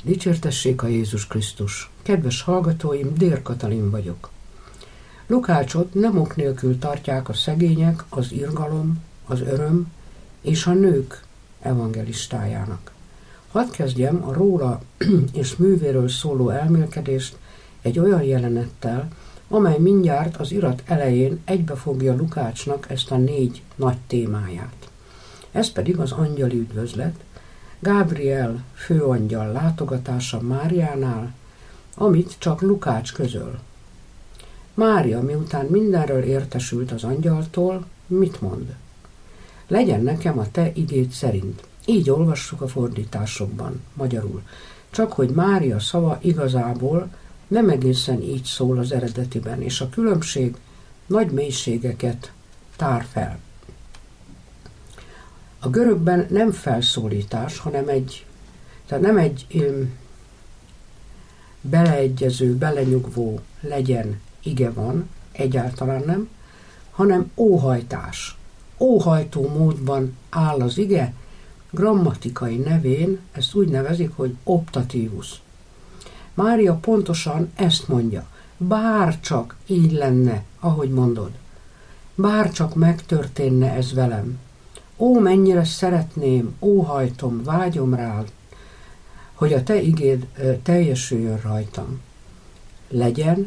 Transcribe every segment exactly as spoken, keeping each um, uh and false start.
Dicsértessék a Jézus Krisztus! Kedves hallgatóim, Dér Katalin vagyok. Lukácsot nem ok nélkül tartják a szegények, az irgalom, az öröm és a nők evangelistájának. Hadd kezdjem a róla és művéről szóló elmélkedést egy olyan jelenettel, amely mindjárt az irat elején egybefogja Lukácsnak ezt a négy nagy témáját. Ez pedig az angyali üdvözlet, Gábriel főangyal látogatása Máriánál, amit csak Lukács közöl. Mária, miután mindenről értesült az angyaltól, mit mond? Legyen nekem a te igéd szerint. Így olvassuk a fordításokban, magyarul. Csak hogy Mária szava igazából nem egészen így szól az eredetiben, és a különbség nagy mélységeket tár fel. A görögben nem felszólítás, hanem egy, tehát nem egy öm, beleegyező, belenyugvó legyen ige van, egyáltalán nem, hanem óhajtás. Óhajtó módban áll az ige, grammatikai nevén ezt úgy nevezik, hogy optatívus. Mária pontosan ezt mondja, bárcsak így lenne, ahogy mondod, bárcsak megtörténne ez velem. Ó, mennyire szeretném, óhajtom, vágyom rá, hogy a te igéd teljesüljön rajtam. Legyen,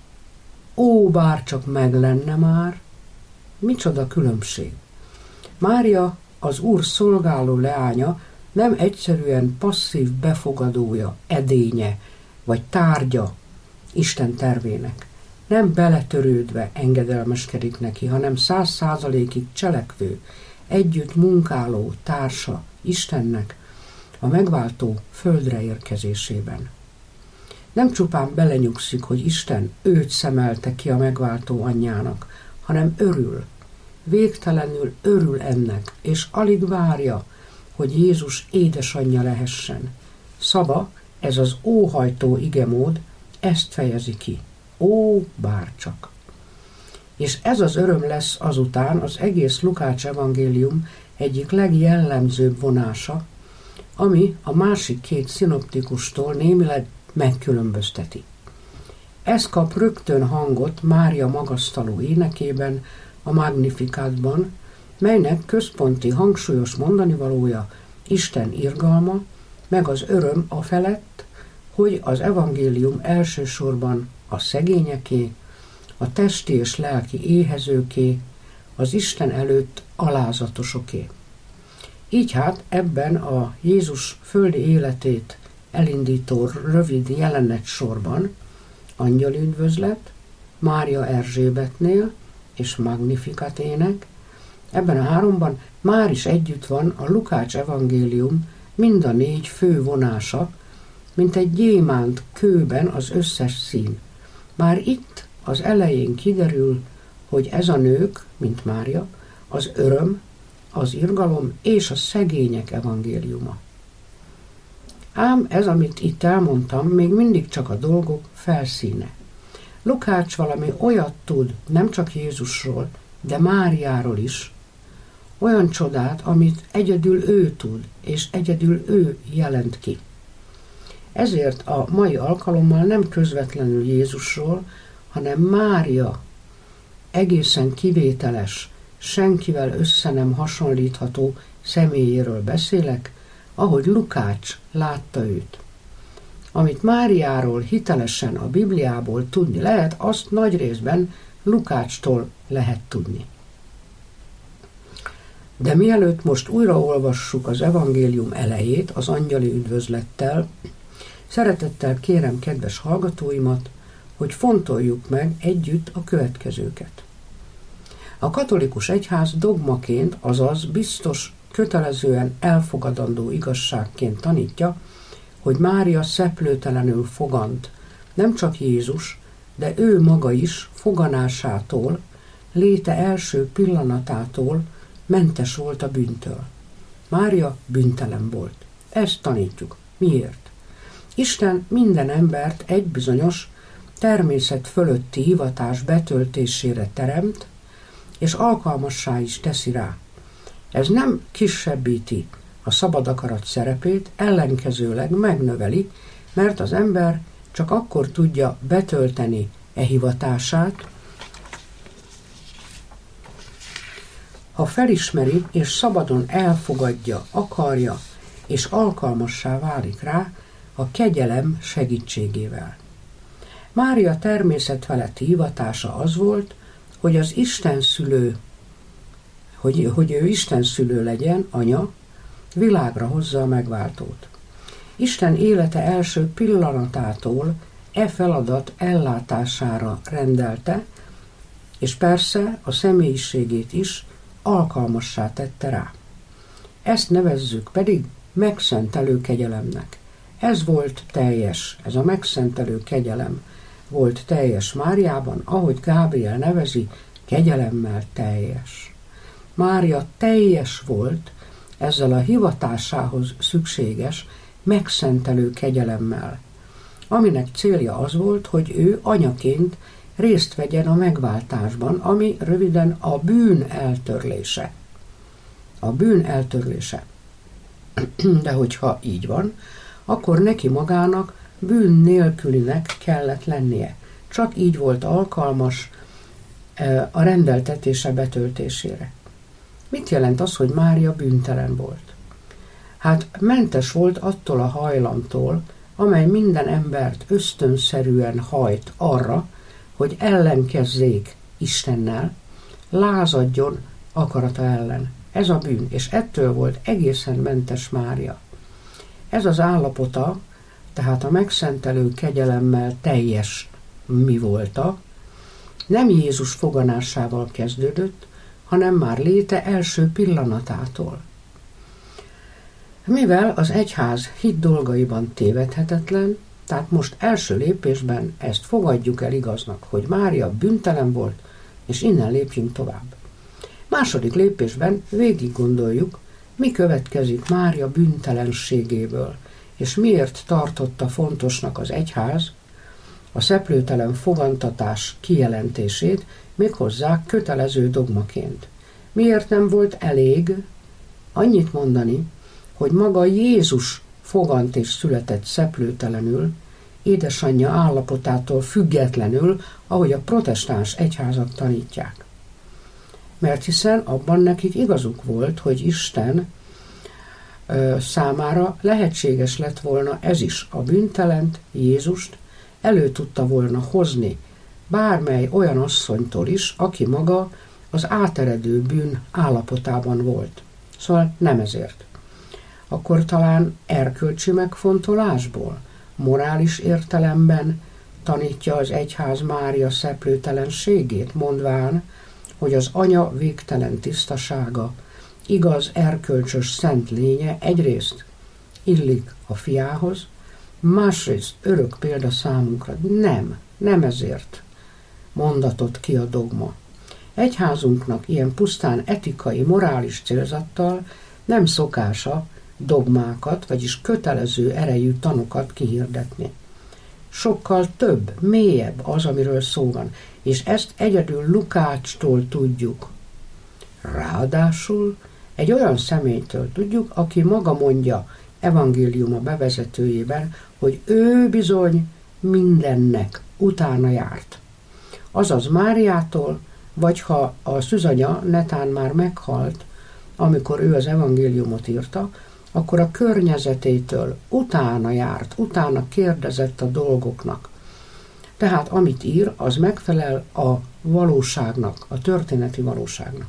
ó, bárcsak meg lenne már, micsoda különbség. Mária, az Úr szolgáló leánya, nem egyszerűen passzív befogadója, edénye, vagy tárgya Isten tervének. Nem beletörődve engedelmeskedik neki, hanem száz százalékig cselekvő, együtt munkáló társa Istennek a megváltó földre érkezésében. Nem csupán belenyugszik, hogy Isten őt szemelte ki a megváltó anyjának, hanem örül, végtelenül örül ennek, és alig várja, hogy Jézus édesanyja lehessen. Szava, ez az óhajtó igemód, ezt fejezi ki. Ó, bárcsak! És ez az öröm lesz azután az egész Lukács evangélium egyik legjellemzőbb vonása, ami a másik két szinoptikustól némileg megkülönbözteti. Ez kap rögtön hangot Mária magasztaló énekében, a Magnificatban, melynek központi hangsúlyos mondanivalója Isten irgalma, meg az öröm a felett, hogy az evangélium elsősorban a szegényeké, a testi és lelki éhezőké, az Isten előtt alázatosoké. Így hát ebben a Jézus földi életét elindító rövid jelenet sorban angyali üdvözlet, Mária Erzsébetnél és Magnificat ének, ebben a háromban már is együtt van a Lukács evangélium mind a négy fő vonása, mint egy gyémánt kőben az összes szín. Már itt az elején kiderül, hogy ez a nők, mint Mária, az öröm, az irgalom és a szegények evangéliuma. Ám ez, amit itt elmondtam, még mindig csak a dolgok felszíne. Lukács valami olyat tud, nem csak Jézusról, de Máriáról is, olyan csodát, amit egyedül ő tud, és egyedül ő jelent ki. Ezért a mai alkalommal nem közvetlenül Jézusról, hanem Mária egészen kivételes, senkivel össze nem hasonlítható személyéről beszélek, ahogy Lukács látta őt. Amit Máriáról hitelesen a Bibliából tudni lehet, azt nagy részben Lukácstól lehet tudni. De mielőtt most újra olvassuk az evangélium elejét az angyali üdvözlettel, szeretettel kérem kedves hallgatóimat, hogy fontoljuk meg együtt a következőket. A katolikus egyház dogmaként, azaz biztos, kötelezően elfogadandó igazságként tanítja, hogy Mária szeplőtelenül fogant, nem csak Jézus, de ő maga is foganásától, léte első pillanatától mentes volt a bűntől. Mária bűntelen volt. Ezt tanítjuk. Miért? Isten minden embert egy bizonyos természet fölötti hivatás betöltésére teremt, és alkalmassá is teszi rá. Ez nem kisebbíti a szabad akarat szerepét, ellenkezőleg megnöveli, mert az ember csak akkor tudja betölteni e hivatását, ha felismeri és szabadon elfogadja, akarja és alkalmassá válik rá a kegyelem segítségével. Mária természet feletti hivatása az volt, hogy az Isten szülő, hogy, hogy ő Isten szülő legyen, anya, világra hozza a megváltót. Isten élete első pillanatától e feladat ellátására rendelte, és persze a személyiségét is alkalmassá tette rá. Ezt nevezzük pedig megszentelő kegyelemnek. Ez volt teljes, ez a megszentelő kegyelem volt teljes Máriában, ahogy Gábriel nevezi, kegyelemmel teljes. Mária teljes volt ezzel a hivatásához szükséges megszentelő kegyelemmel, aminek célja az volt, hogy ő anyaként részt vegyen a megváltásban, ami röviden a bűn eltörlése. A bűn eltörlése. De hogyha így van, akkor neki magának bűn nélkülinek kellett lennie. Csak így volt alkalmas a rendeltetése betöltésére. Mit jelent az, hogy Mária bűntelen volt? Hát mentes volt attól a hajlamtól, amely minden embert ösztönszerűen hajt arra, hogy ellenkezzék Istennel, lázadjon akarata ellen. Ez a bűn, és ettől volt egészen mentes Mária. Ez az állapota, tehát a megszentelő kegyelemmel teljes mi volta, nem Jézus foganásával kezdődött, hanem már léte első pillanatától. Mivel az egyház hit dolgaiban tévedhetetlen, tehát most első lépésben ezt fogadjuk el igaznak, hogy Mária bűntelen volt, és innen lépjünk tovább. Második lépésben végig gondoljuk, mi következik Mária bűntelenségéből, és miért tartotta fontosnak az egyház a szeplőtelen fogantatás kijelentését, méghozzá kötelező dogmaként. Miért nem volt elég annyit mondani, hogy maga Jézus fogant és született szeplőtelenül, édesanyja állapotától függetlenül, ahogy a protestáns egyházak tanítják. Mert hiszen abban nekik igazuk volt, hogy Isten ö, számára lehetséges lett volna ez is, a bűntelent Jézust elő tudta volna hozni bármely olyan asszonytól is, aki maga az áteredő bűn állapotában volt. Szóval nem ezért. Akkor talán erkölcsi megfontolásból, morális értelemben tanítja az egyház Mária szeplőtelenségét, mondván, hogy az anya végtelen tisztasága, igaz erkölcsös szent lénye egyrészt illik a fiához, másrészt örök példa számunkra. Nem, nem ezért mondatott ki a dogma. Egyházunknak ilyen pusztán etikai, morális célzattal nem szokása dogmákat, vagyis kötelező erejű tanokat kihirdetni. Sokkal több, mélyebb az, amiről szó van, és ezt egyedül Lukácstól tudjuk. Ráadásul egy olyan személytől tudjuk, aki maga mondja evangéliuma bevezetőjében, hogy ő bizony mindennek utána járt. Azaz Máriától, vagy ha a szűzanya netán már meghalt, amikor ő az evangéliumot írta, akkor a környezetétől utána járt, utána kérdezett a dolgoknak. Tehát amit ír, az megfelel a valóságnak, a történeti valóságnak.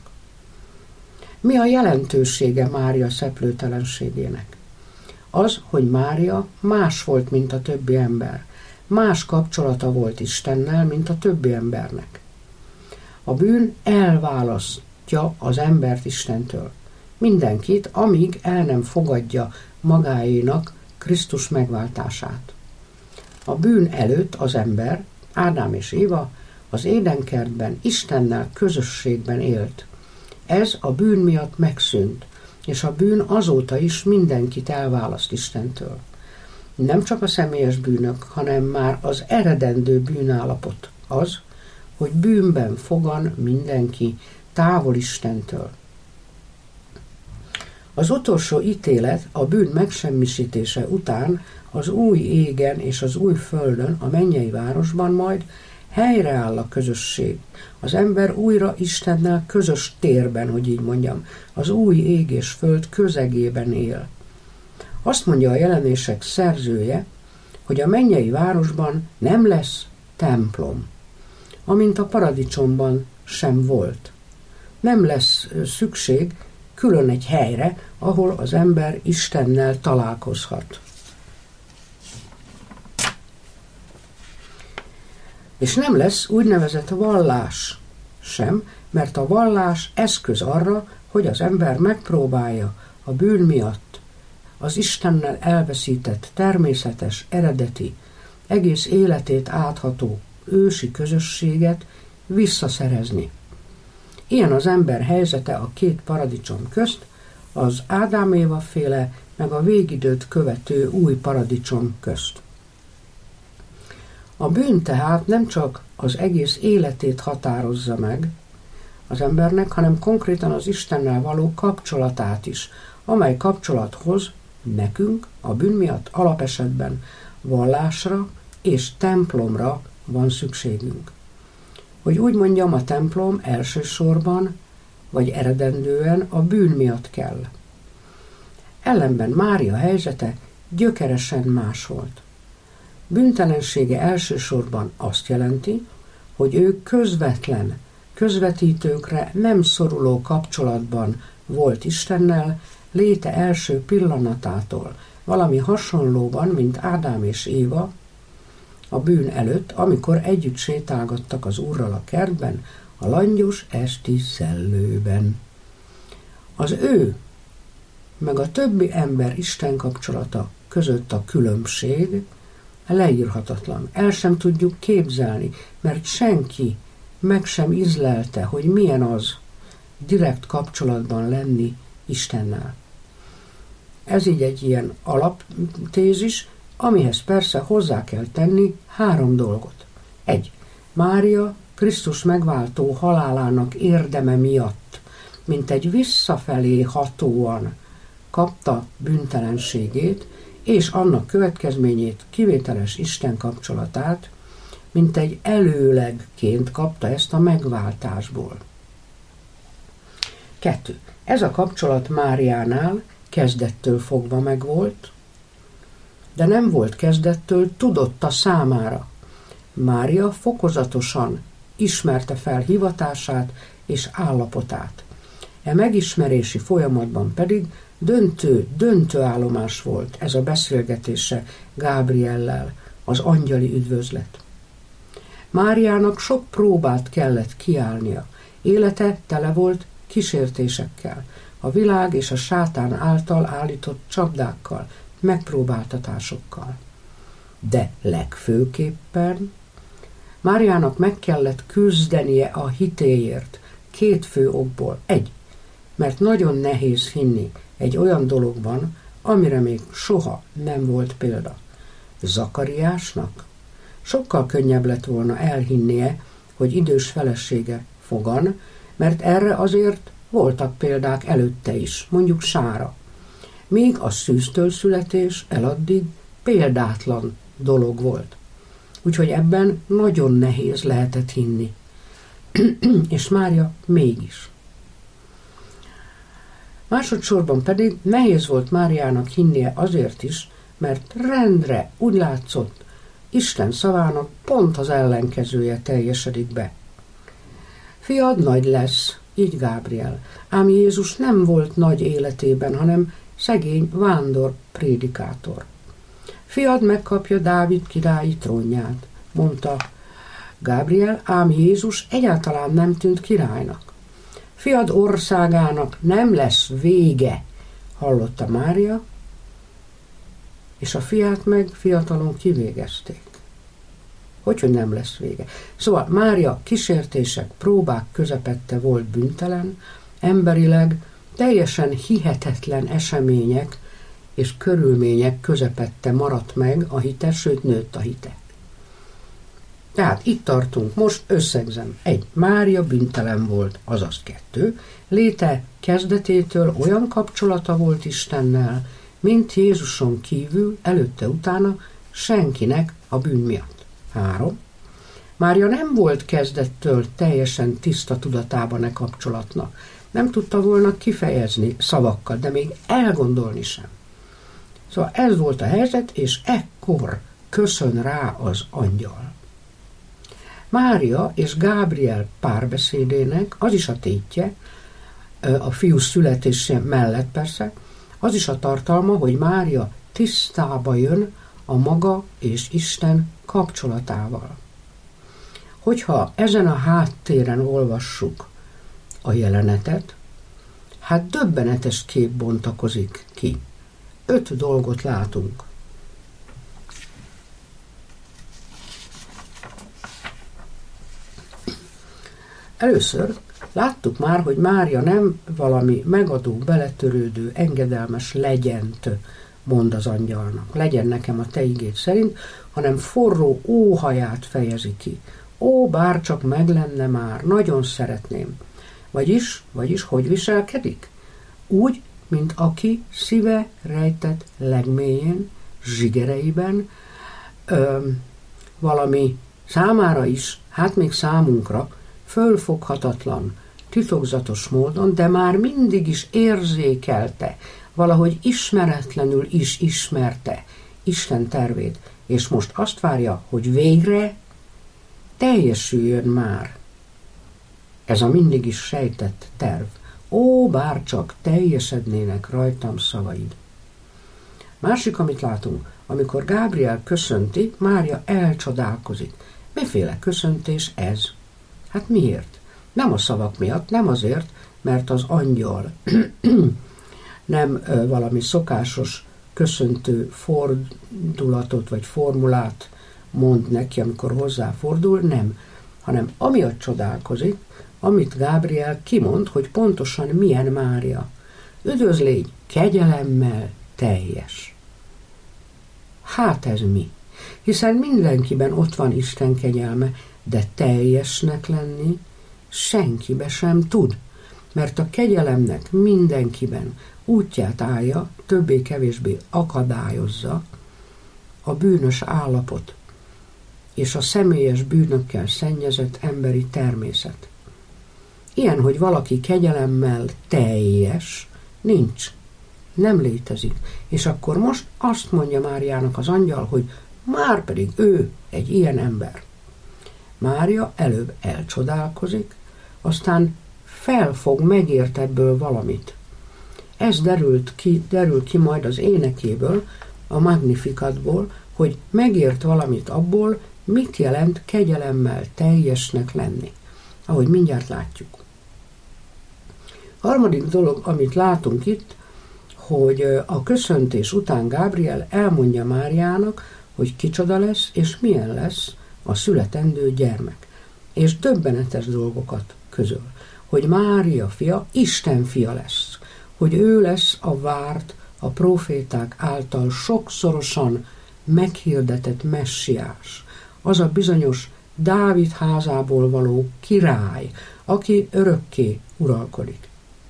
Mi a jelentősége Mária szeplőtelenségének? Az, hogy Mária más volt, mint a többi ember. Más kapcsolata volt Istennel, mint a többi embernek. A bűn elválasztja az embert Istentől. Mindenkit, amíg el nem fogadja magáénak Krisztus megváltását. A bűn előtt az ember, Ádám és Éva, az édenkertben Istennel közösségben élt. Ez a bűn miatt megszűnt, és a bűn azóta is mindenkit elválaszt Istentől. Nem csak a személyes bűnök, hanem már az eredendő bűnállapot az, hogy bűnben fogan mindenki távol Istentől. Az utolsó ítélet a bűn megsemmisítése után az új égen és az új földön, a mennyei városban majd helyreáll a közösség. Az ember újra Istennel közös térben, hogy így mondjam, az új ég és föld közegében él. Azt mondja a jelenések szerzője, hogy a mennyei városban nem lesz templom, amint a paradicsomban sem volt. Nem lesz szükség külön egy helyre, ahol az ember Istennel találkozhat. És nem lesz úgynevezett vallás sem, mert a vallás eszköz arra, hogy az ember megpróbálja a bűn miatt az Istennel elveszített, természetes, eredeti, egész életét átható ősi közösséget visszaszerezni. Ilyen az ember helyzete a két paradicsom közt, az Ádám-Éva féle, meg a végidőt követő új paradicsom közt. A bűn tehát nem csak az egész életét határozza meg az embernek, hanem konkrétan az Istennel való kapcsolatát is, amely kapcsolathoz nekünk a bűn miatt alapesetben vallásra és templomra van szükségünk. Hogy úgy mondjam, a templom elsősorban vagy eredendően a bűn miatt kell. Ellenben Mária helyzete gyökeresen más volt. Bűntelensége elsősorban azt jelenti, hogy ő közvetlen, közvetítőkre nem szoruló kapcsolatban volt Istennel léte első pillanatától, valami hasonlóban, mint Ádám és Éva a bűn előtt, amikor együtt sétálgattak az Úrral a kertben, a langyos esti szellőben. Az ő, meg a többi ember Isten kapcsolata között a különbség leírhatatlan. El sem tudjuk képzelni, mert senki meg sem ízlelte, hogy milyen az direkt kapcsolatban lenni Istennel. Ez így egy ilyen alaptézis, amihez persze hozzá kell tenni három dolgot. Egy. Mária Krisztus megváltó halálának érdeme miatt, mint egy visszafelé hatóan kapta bűntelenségét, és annak következményét, kivételes Isten kapcsolatát, mint egy előlegként kapta ezt a megváltásból. Kettő. Ez a kapcsolat Máriánál kezdettől fogva megvolt, de nem volt kezdettől tudotta számára. Mária fokozatosan ismerte fel hivatását és állapotát. E megismerési folyamatban pedig döntő, döntő állomás volt ez a beszélgetése Gábriellel, az angyali üdvözlet. Máriának sok próbát kellett kiállnia. Élete tele volt kísértésekkel, a világ és a sátán által állított csapdákkal, megpróbáltatásokkal. De legfőképpen Máriának meg kellett küzdenie a hitéért két fő okból. Egy, mert nagyon nehéz hinni egy olyan dologban, amire még soha nem volt példa. Zakariásnak sokkal könnyebb lett volna elhinnie, hogy idős felesége fogan, mert erre azért voltak példák előtte is, mondjuk Sára. Míg a szűztől születés eladdig példátlan dolog volt. Úgyhogy ebben nagyon nehéz lehetett hinni. És Mária mégis. Másodszorban pedig nehéz volt Máriának hinnie azért is, mert rendre úgy látszott, Isten szavának pont az ellenkezője teljesedik be. Fiad nagy lesz, így Gábriel, ám Jézus nem volt nagy életében, hanem szegény vándor prédikátor. Fiad megkapja Dávid királyi trónját, mondta Gábriel, ám Jézus egyáltalán nem tűnt királynak. Fiad országának nem lesz vége, hallotta Mária, és a fiát meg fiatalon kivégezték. Hogyhogy nem lesz vége. Szóval Mária kísértések, próbák közepette volt bűntelen, emberileg teljesen hihetetlen események és körülmények közepette maradt meg a hite, sőt nőtt a hite. Tehát itt tartunk, most összegzem. Egy, Mária bűntelen volt, azaz kettő, léte kezdetétől olyan kapcsolata volt Istennel, mint Jézuson kívül, előtte-utána senkinek a bűn miatt. Három, Mária nem volt kezdettől teljesen tiszta tudatában e kapcsolatnak. Nem tudta volna kifejezni szavakkal, de még elgondolni sem. Szóval ez volt a helyzet, és ekkor köszön rá az angyal. Mária és Gábriel párbeszédének az is a tétje, a fiú születése mellett persze, az is a tartalma, hogy Mária tisztába jön a maga és Isten kapcsolatával. Hogyha ezen a háttéren olvassuk a jelenetet, hát döbbenetes kép bontakozik ki. Öt dolgot látunk. Először láttuk már, hogy Mária nem valami megadó, beletörődő, engedelmes legyent mond az angyalnak. Legyen nekem a te igéd szerint, hanem forró óhaját fejezi ki. Ó, bárcsak meg lenne már, nagyon szeretném. Vagyis, vagyis hogy viselkedik? Úgy, mint aki szíve rejtett legmélyén, zsigereiben, ö, valami számára is, hát még számunkra, fölfoghatatlan, titokzatos módon, de már mindig is érzékelte, valahogy ismeretlenül is ismerte Isten tervét, és most azt várja, hogy végre teljesüljön már ez a mindig is sejtett terv. Ó, bárcsak teljesednének rajtam szavaid. Másik, amit látunk, amikor Gábriel köszönti, Mária elcsodálkozik. Miféle köszöntés ez? Hát miért? Nem a szavak miatt, nem azért, mert az angyal nem ö, valami szokásos köszöntő fordulatot vagy formulát mond neki, amikor hozzáfordul, nem, hanem amiatt csodálkozik, amit Gábriel kimond, hogy pontosan milyen Mária. Üdvözlégy, kegyelemmel teljes. Hát ez mi? Hiszen mindenkiben ott van Isten kegyelme, de teljesnek lenni senkibe sem tud, mert a kegyelemnek mindenkiben útját állja, többé-kevésbé akadályozza a bűnös állapot és a személyes bűnökkel szennyezett emberi természet. Ilyen, hogy valaki kegyelemmel teljes, nincs, nem létezik. És akkor most azt mondja Máriának az angyal, hogy már pedig ő egy ilyen ember. Mária előbb elcsodálkozik, aztán felfog, megért ebből valamit. Ez derült ki, derül ki majd az énekéből, a Magnificatból, hogy megért valamit abból, mit jelent kegyelemmel teljesnek lenni. Ahogy mindjárt látjuk. Harmadik dolog, amit látunk itt, hogy a köszöntés után Gábriel elmondja Máriának, hogy kicsoda lesz, és milyen lesz a születendő gyermek. És döbbenetes dolgokat közöl, hogy Mária fia Isten fia lesz, hogy ő lesz a várt, a próféták által sokszorosan meghirdetett messiás, az a bizonyos Dávid házából való király, aki örökké uralkodik.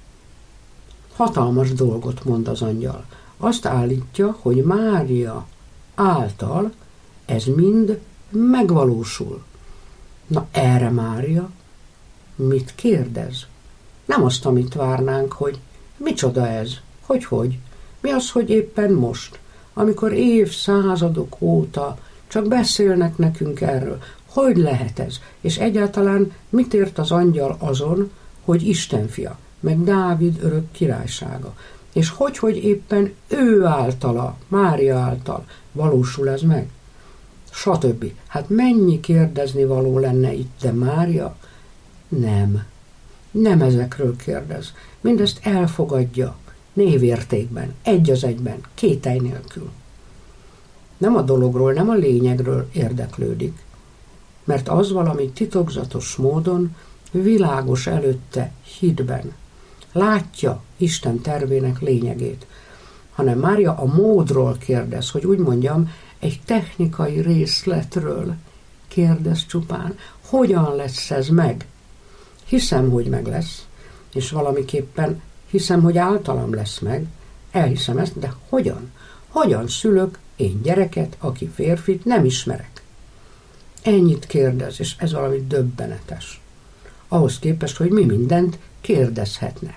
Hatalmas dolgot mond az angyal. Azt állítja, hogy Mária által ez mind megvalósul. Na erre Mária mit kérdez? Nem azt, amit várnánk, hogy micsoda ez, hogy-hogy, mi az, hogy éppen most, amikor évszázadok óta csak beszélnek nekünk erről, hogy lehet ez, és egyáltalán mit ért az angyal azon, hogy Isten fia, meg Dávid örök királysága, és hogy-hogy éppen ő általa, Mária által valósul ez meg, stb. Hát mennyi kérdezni való lenne itt, de Mária nem, nem ezekről kérdez. Mindezt elfogadja, névértékben, egy az egyben, kételj nélkül. Nem a dologról, nem a lényegről érdeklődik, mert az valami titokzatos módon világos előtte hitben. Látja Isten tervének lényegét, hanem Mária a módról kérdez, hogy úgy mondjam, egy technikai részletről, kérdez csupán, hogyan lesz ez meg? Hiszem, hogy meg lesz, és valamiképpen hiszem, hogy általam lesz meg, elhiszem ezt, de hogyan? Hogyan szülök én gyereket, aki férfit nem ismerek? Ennyit kérdez, és ez valami döbbenetes. Ahhoz képest, hogy mi mindent kérdezhetne.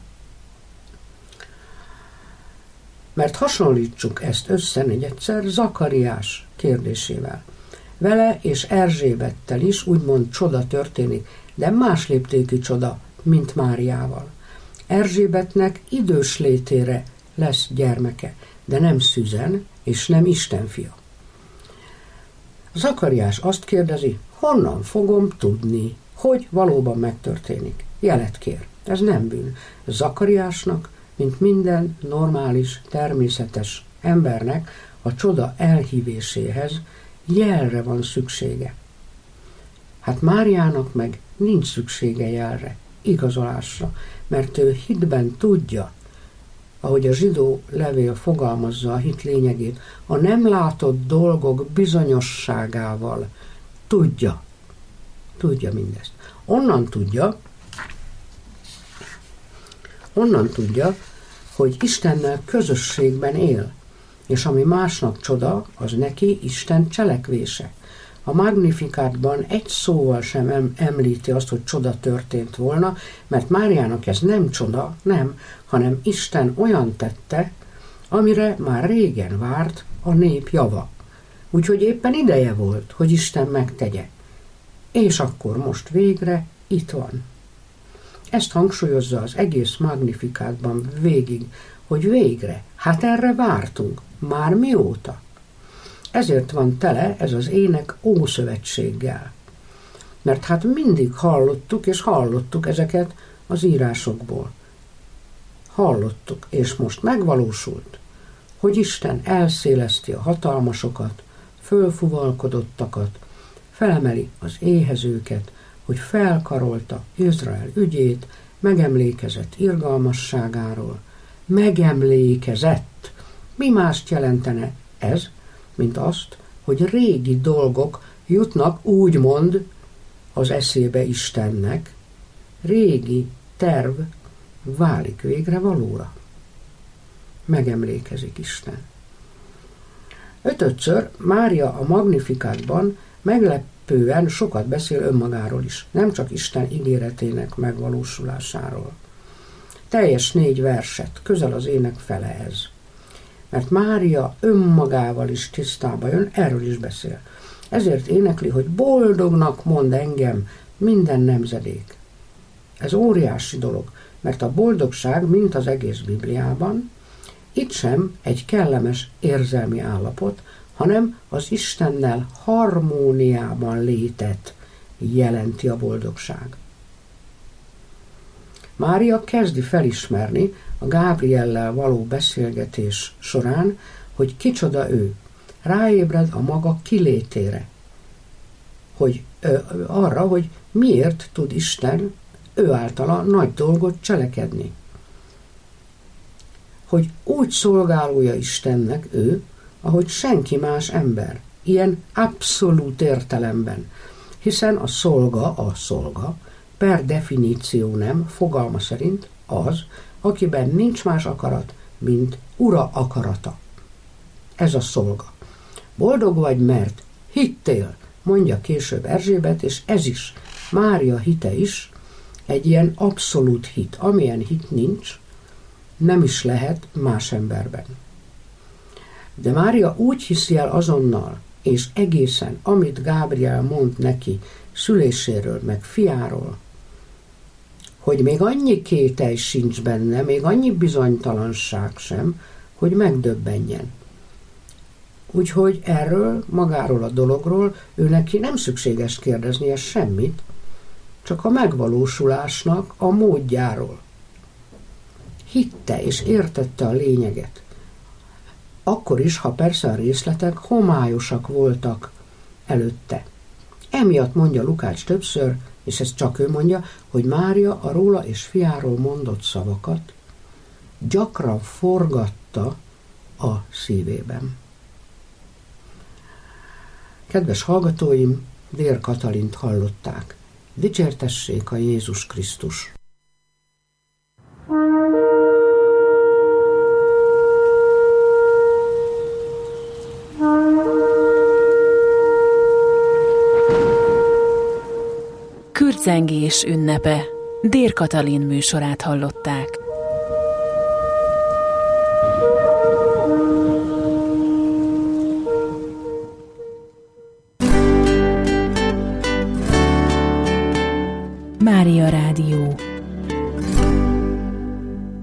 Mert hasonlítsuk ezt össze negyedszer Zakariás kérdésével. Vele és Erzsébettel is úgymond csoda történik, de más léptékű csoda, mint Máriával. Erzsébetnek idős létére lesz gyermeke, de nem szüzen és nem Isten fia. Zakariás azt kérdezi, honnan fogom tudni, hogy valóban megtörténik. Jelet kér. Ez nem bűn. Zakariásnak, mint minden normális, természetes embernek a csoda elhívéséhez jelre van szüksége. Hát Máriának meg nincs szüksége jelre, igazolásra, mert ő hitben tudja, ahogy a zsidó levél fogalmazza a hit lényegét, a nem látott dolgok bizonyosságával tudja. Tudja mindezt. Onnan tudja, onnan tudja, hogy Istennel közösségben él, és ami másnak csoda, az neki Isten cselekvése. A Magnificátban egy szóval sem említi azt, hogy csoda történt volna, mert Máriának ez nem csoda, nem, hanem Isten olyan tette, amire már régen várt a nép java. Úgyhogy éppen ideje volt, hogy Isten megtegye. És akkor most végre itt van. Ezt hangsúlyozza az egész Magnificátban végig, hogy végre, hát erre vártunk, már mióta. Ezért van tele ez az ének Ószövetséggel. Mert hát mindig hallottuk, és hallottuk ezeket az írásokból. Hallottuk, és most megvalósult, hogy Isten elszéleszti a hatalmasokat, fölfuvalkodottakat, felemeli az éhezőket, hogy felkarolta Izrael ügyét, megemlékezett irgalmasságáról. Megemlékezett. Mi mást jelentene ez, mint azt, hogy régi dolgok jutnak úgymond az eszébe Istennek, régi terv válik végre valóra. Megemlékezik Isten. Ötödször Mária a Magnificátban meglepően sokat beszél önmagáról is, nem csak Isten ígéretének megvalósulásáról. Teljes négy verset, közel az ének felehez. Mert Mária önmagával is tisztába jön, erről is beszél. Ezért énekli, hogy boldognak mond engem minden nemzedék. Ez óriási dolog, mert a boldogság, mint az egész Bibliában, itt sem egy kellemes érzelmi állapot, hanem az Istennel harmóniában létet jelenti a boldogság. Mária kezdi felismerni a Gábriellel való beszélgetés során, hogy kicsoda ő. Ráébred a maga kilétére, hogy ö, arra, hogy miért tud Isten ő általa nagy dolgot cselekedni. Hogy úgy szolgálója Istennek ő, ahogy senki más ember, ilyen abszolút értelemben, hiszen a szolga a szolga, per definíció nem, fogalma szerint az, akiben nincs más akarat, mint ura akarata. Ez a szolga. Boldog vagy, mert hittél, mondja később Erzsébet, és ez is, Mária hite is, egy ilyen abszolút hit, amilyen hit nincs, nem is lehet más emberben. De Mária úgy hiszi el azonnal, és egészen, amit Gábriel mond neki szüléséről, meg fiáról, hogy még annyi kételj sincs benne, még annyi bizonytalanság sem, hogy megdöbbenjen. Úgyhogy erről, magáról a dologról ő neki nem szükséges kérdeznie semmit, csak a megvalósulásnak a módjáról. Hitte és értette a lényeget. Akkor is, ha persze a részletek homályosak voltak előtte. Emiatt mondja Lukács többször, és ezt csak ő mondja, hogy Mária a róla és fiáról mondott szavakat gyakran forgatta a szívében. Kedves hallgatóim, Dér Katalint hallották. Dicsértessék a Jézus Krisztus! Kürtzengés ünnepe. Dér Katalin műsorát hallották. Mária Rádió.